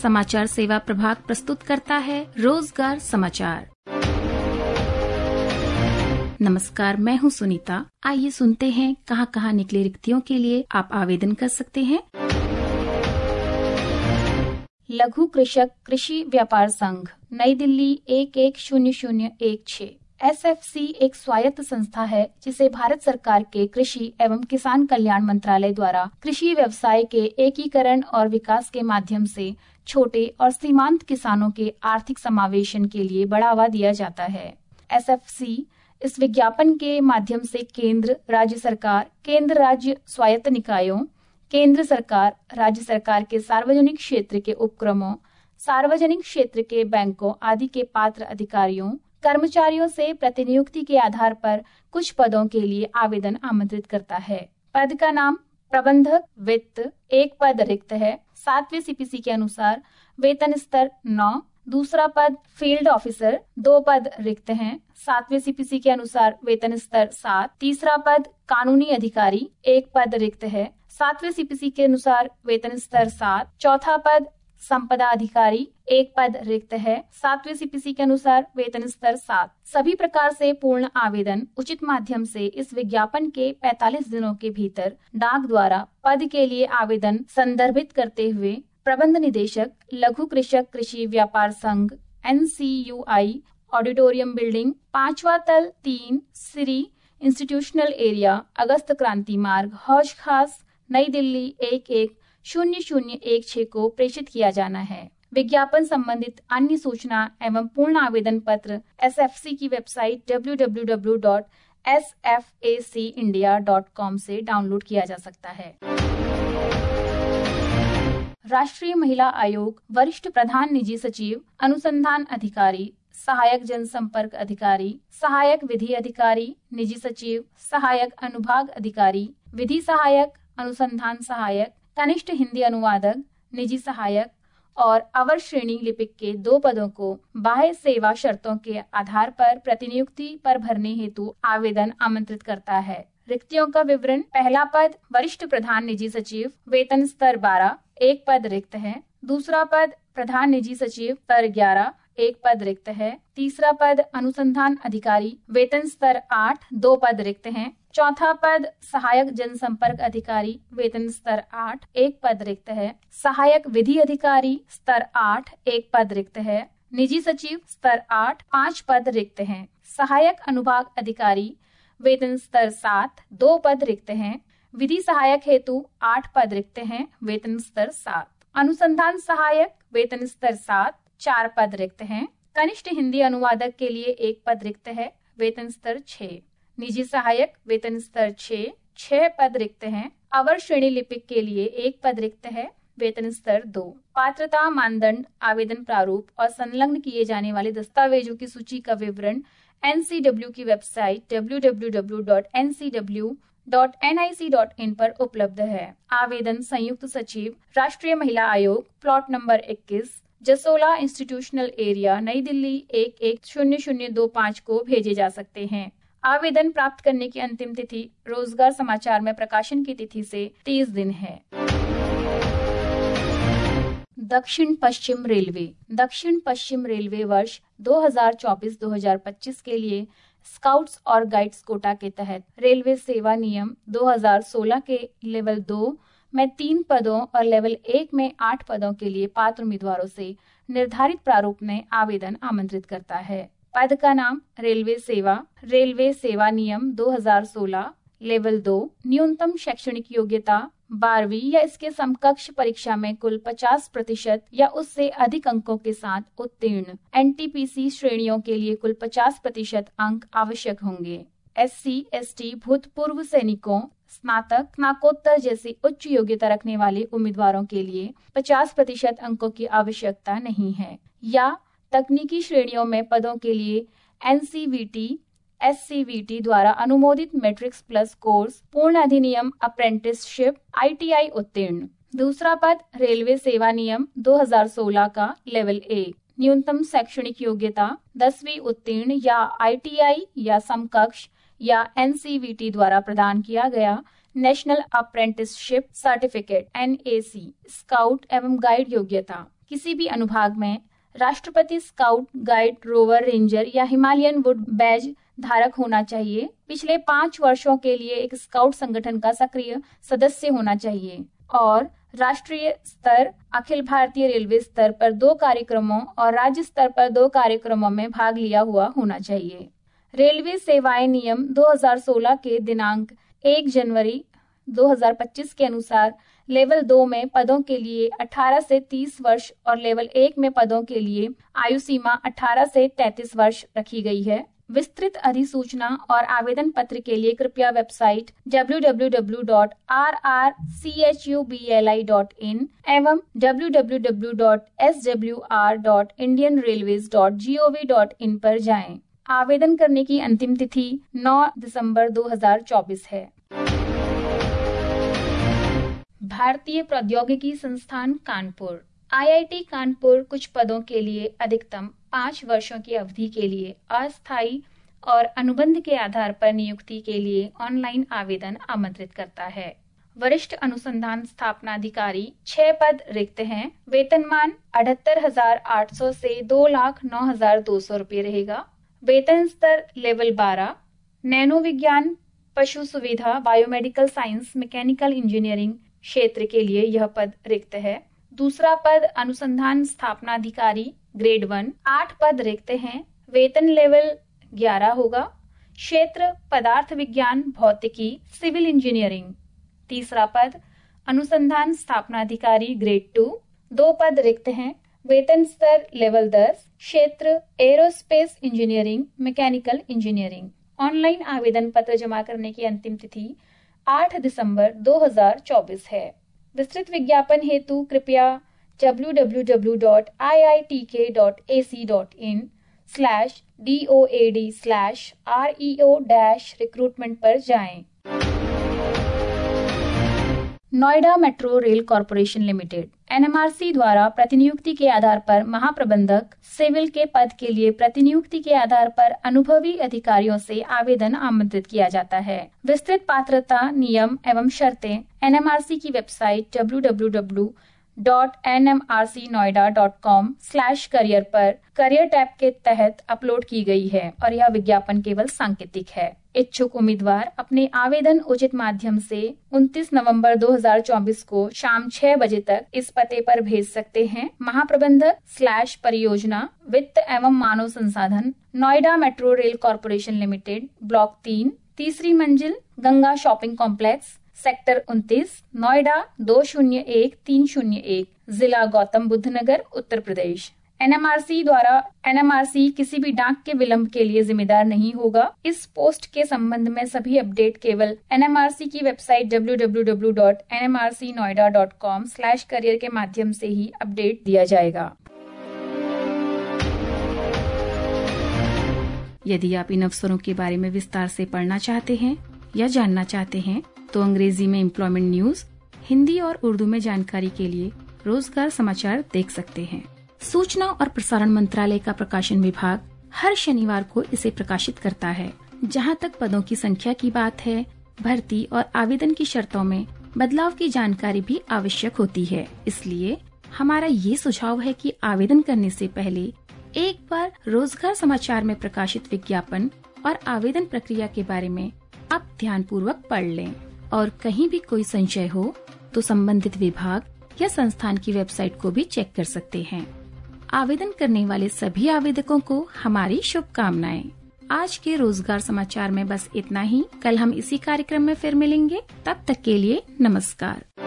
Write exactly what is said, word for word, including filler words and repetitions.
समाचार सेवा प्रभाग प्रस्तुत करता है रोजगार समाचार। नमस्कार, मैं हूं सुनीता। आइए सुनते हैं कहां कहां निकले रिक्तियों के लिए आप आवेदन कर सकते हैं। लघु कृषक कृषि व्यापार संघ, नई दिल्ली एक एक शून्य शून्य एक छह। एस एफ सी एक स्वायत्त संस्था है जिसे भारत सरकार के कृषि एवं किसान कल्याण मंत्रालय द्वारा कृषि व्यवसाय के एकीकरण और विकास के माध्यम से छोटे और सीमांत किसानों के आर्थिक समावेशन के लिए बढ़ावा दिया जाता है। एस एफ सी इस विज्ञापन के माध्यम से केंद्र, राज्य सरकार, केंद्र राज्य स्वायत्त निकायों, केंद्र सरकार, राज्य सरकार के सार्वजनिक क्षेत्र के उपक्रमों, सार्वजनिक क्षेत्र के बैंकों आदि के पात्र अधिकारियों, कर्मचारियों से प्रतिनियुक्ति के आधार पर कुछ पदों के लिए आवेदन आमंत्रित करता है। पद का नाम प्रबंधक वित्त, एक पद रिक्त है। सातवें सी पी सी के अनुसार वेतन स्तर नौ। दूसरा पद फील्ड ऑफिसर, दो पद रिक्त हैं। सातवें सी पी सी के अनुसार वेतन स्तर सात। तीसरा पद कानूनी अधिकारी, एक पद रिक्त है। सातवें सी पी सी के अनुसार वेतन स्तर सात। चौथा पद संपदा अधिकारी, एक पद रिक्त है। सातवें सी पी सी के अनुसार वेतन स्तर सात। सभी प्रकार से पूर्ण आवेदन उचित माध्यम से इस विज्ञापन के पैंतालीस दिनों के भीतर डाक द्वारा पद के लिए आवेदन संदर्भित करते हुए प्रबंध निदेशक, लघु कृषक कृषि व्यापार संघ, N C U I, auditorium building, पांचवा तल, तीन, श्री इंस्टीट्यूशनल एरिया, अगस्त क्रांति मार्ग, हौज खास, नई दिल्ली एक एक शून्य शून्य एक छह को प्रेषित किया जाना है। विज्ञापन संबंधित अन्य सूचना एवं पूर्ण आवेदन पत्र एस एफ सी की website W W W dot S F A C India dot com से डाउनलोड किया जा सकता है। राष्ट्रीय महिला आयोग, वरिष्ठ प्रधान निजी सचिव, अनुसंधान अधिकारी, सहायक जनसंपर्क अधिकारी, सहायक विधि अधिकारी, निजी सचिव, सहायक अनुभाग अधिकारी, विधि सहायक, अनुसंधान सहायक, कनिष्ठ हिंदी अनुवादक, निजी सहायक और अवर श्रेणी लिपिक के दो पदों को बाह्य सेवा शर्तों के आधार पर प्रतिनियुक्ति पर भरने हेतु आवेदन आमंत्रित करता है। रिक्तियों का विवरण। पहला पद वरिष्ठ प्रधान निजी सचिव, वेतन स्तर बारह, एक पद रिक्त है। दूसरा पद प्रधान निजी सचिव, स्तर ग्यारह, एक पद रिक्त है। तीसरा पद अनुसंधान अधिकारी, वेतन स्तर आठ, दो पद रिक्त हैं। चौथा पद सहायक जनसंपर्क अधिकारी, वेतन स्तर आठ, एक पद रिक्त है। सहायक विधि अधिकारी, स्तर आठ, एक पद रिक्त है। निजी सचिव, स्तर आठ, पाँच पद रिक्त हैं। सहायक अनुभाग अधिकारी, वेतन स्तर सात, दो पद रिक्त हैं। विधि सहायक हेतु आठ पद रिक्त हैं, वेतन स्तर सात। अनुसंधान सहायक, वेतन स्तर सात, चार पद रिक्त हैं। कनिष्ठ हिंदी अनुवादक के लिए एक पद रिक्त है, वेतन स्तर छह। निजी सहायक, वेतन स्तर छह, छह पद रिक्त हैं। अवर श्रेणी लिपिक के लिए एक पद रिक्त है, वेतन स्तर दो। पात्रता मानदंड, आवेदन प्रारूप और संलग्न किए जाने वाले दस्तावेजों की सूची का विवरण एन सी डब्ल्यू की website W W W dot N C W dot N I C dot in पर उपलब्ध है। आवेदन संयुक्त सचिव, राष्ट्रीय महिला आयोग, प्लॉट नंबर इक्कीस, जसोला इंस्टीट्यूशनल एरिया, नई दिल्ली एक एक शून्य शून्य दो पाँच को भेजे जा सकते हैं। आवेदन प्राप्त करने की अंतिम तिथि रोजगार समाचार में प्रकाशन की तिथि से तीस दिन है। दक्षिण पश्चिम रेलवे। दक्षिण पश्चिम रेलवे वर्ष दो हज़ार चौबीस दो हज़ार पच्चीस के लिए स्काउट्स और गाइड्स कोटा के तहत रेलवे सेवा नियम दो हज़ार सोलह के लेवल दो में तीन पदों और लेवल एक में आठ पदों के लिए पात्र उम्मीदवारों से निर्धारित प्रारूप में आवेदन आमंत्रित करता है। पद का नाम रेलवे सेवा, रेलवे सेवा नियम दो हज़ार सोलह, लेवल दो। न्यूनतम शैक्षणिक योग्यता बारहवीं या इसके समकक्ष परीक्षा में कुल पचास प्रतिशत या उससे अधिक अंकों के साथ उत्तीर्ण। एन टी पी सी श्रेणियों के लिए कुल पचास प्रतिशत अंक आवश्यक होंगे। एस सी एस टी भूतपूर्व सैनिकों, स्नातक, स्नाकोत्तर जैसी उच्च योग्यता रखने वाले उम्मीदवारों के लिए पचास प्रतिशत अंकों की आवश्यकता नहीं है। या तकनीकी श्रेणियों में पदों के लिए N C V T, S C V T द्वारा अनुमोदित मैट्रिक्स प्लस कोर्स, पूर्ण अधिनियम अप्रेंटिसशिप, आई टी आई उत्तीर्ण। दूसरा पद रेलवे सेवा नियम दो हज़ार सोलह का लेवल एक। न्यूनतम शैक्षणिक योग्यता दसवीं उत्तीर्ण या आई टी आई या समकक्ष या एन सी वी टी द्वारा प्रदान किया गया national apprenticeship certificate N A C. Scout एवं गाइड योग्यता किसी भी अनुभाग में राष्ट्रपति स्काउट गाइड रोवर रेंजर या हिमालयन वुड बैज धारक होना चाहिए। पिछले पाँच वर्षों के लिए एक स्काउट संगठन का सक्रिय सदस्य होना चाहिए और राष्ट्रीय स्तर, अखिल भारतीय रेलवे स्तर पर दो कार्यक्रमों और राज्य स्तर पर दो कार्यक्रमों में भाग लिया हुआ होना चाहिए। रेलवे सेवाएं नियम दो हज़ार सोलह के दिनांक एक जनवरी दो हज़ार पच्चीस के अनुसार लेवल दो में पदों के लिए अठारह से तीस वर्ष और लेवल एक में पदों के लिए आयु सीमा अठारह से तैंतीस वर्ष रखी गई है। विस्तृत अधिसूचना और आवेदन पत्र के लिए कृपया website W W W dot R R C H U B L I dot in एवं W W W dot S W R dot Indian railways dot G O V dot in पर जाएं। आवेदन करने की अंतिम तिथि नौ दिसंबर दो हज़ार चौबीस है। भारतीय प्रौद्योगिकी संस्थान Kanpur I I T Kanpur कुछ पदों के लिए अधिकतम पाँच वर्षों की अवधि के लिए अस्थायी और अनुबंध के आधार पर नियुक्ति के लिए ऑनलाइन आवेदन आमंत्रित करता है। वरिष्ठ अनुसंधान स्थापनाधिकारी छह पद रिक्त हैं। वेतनमान अठहत्तर हजार आठ सौ से दो लाख नौ हजार दो सौ रूपये रहेगा। वेतन स्तर लेवल बारह। नैनो विज्ञान, पशु सुविधा, बायोमेडिकल साइंस, मैकेनिकल इंजीनियरिंग क्षेत्र के लिए यह पद रिक्त है। दूसरा पद अनुसंधान स्थापनाधिकारी ग्रेड वन। आठ पद रिक्त हैं। वेतन लेवल ग्यारह होगा। क्षेत्र पदार्थ विज्ञान, भौतिकी, सिविल इंजीनियरिंग। तीसरा पद अनुसंधान स्थापनाधिकारी ग्रेड टू। दो पद रिक्त हैं। वेतन स्तर लेवल दस। क्षेत्र aerospace engineering, mechanical engineering. Online आवेदन पत्र जमा करने की अंतिम तिथि आठ दिसंबर दो हज़ार चौबीस है। विस्तृत विज्ञापन हेतु कृपया W W W dot I I T K dot A C dot in slash D O A D slash R E O dash recruitment पर जाएं। Noida metro rail corporation limited N M R C द्वारा प्रतिनियुक्ति के आधार पर महाप्रबंधक civil के पद के लिए प्रतिनियुक्ति के आधार पर अनुभवी अधिकारियों से आवेदन आमंत्रित किया जाता है। विस्तृत पात्रता, नियम एवं शर्तें एन एम आर सी की website W W W dot N M R C Noida dot com slash career पर करियर टैब के तहत अपलोड की गई है और यह विज्ञापन केवल सांकेतिक है। इच्छुक उम्मीदवार अपने आवेदन उचित माध्यम से उनतीस नवंबर दो हज़ार चौबीस को शाम छह बजे तक इस पते पर भेज सकते हैं। महाप्रबंधक स्लैश परियोजना वित्त एवं मानव संसाधन, Noida metro rail corporation limited, block तीन, तीसरी मंजिल, गंगा शॉपिंग कॉम्प्लेक्स, सेक्टर उनतीस, नोएडा दो शून्य एक तीन शून्य एक, जिला Gautam Buddh Nagar, Uttar Pradesh. N M R C द्वारा एन एम आर सी किसी भी डाक के विलंब के लिए जिम्मेदार नहीं होगा। इस पोस्ट के संबंध में सभी अपडेट केवल एन एम आर सी की website W W W dot N M R C Noida dot com slash career के माध्यम से ही अपडेट दिया जाएगा। यदि आप इन अवसरों के बारे में विस्तार से पढ़ना चाहते हैं या जानना चाहते हैं तो अंग्रेजी में एम्प्लॉयमेंट न्यूज, हिंदी और उर्दू में जानकारी के लिए रोजगार समाचार देख सकते हैं। सूचना और प्रसारण मंत्रालय का प्रकाशन विभाग हर शनिवार को इसे प्रकाशित करता है। जहां तक पदों की संख्या की बात है, भर्ती और आवेदन की शर्तों में बदलाव की जानकारी भी आवश्यक होती है। इसलिए हमारा ये सुझाव है कि आवेदन करने से पहले एक बार रोजगार समाचार में प्रकाशित विज्ञापन और आवेदन प्रक्रिया के बारे में आप ध्यान पूर्वक पढ़ लें और कहीं भी कोई संशय हो तो संबंधित विभाग या संस्थान की वेबसाइट को भी चेक कर सकते हैं। आवेदन करने वाले सभी आवेदकों को हमारी शुभकामनाएं। आज के रोजगार समाचार में बस इतना ही। कल हम इसी कार्यक्रम में फिर मिलेंगे। तब तक के लिए नमस्कार।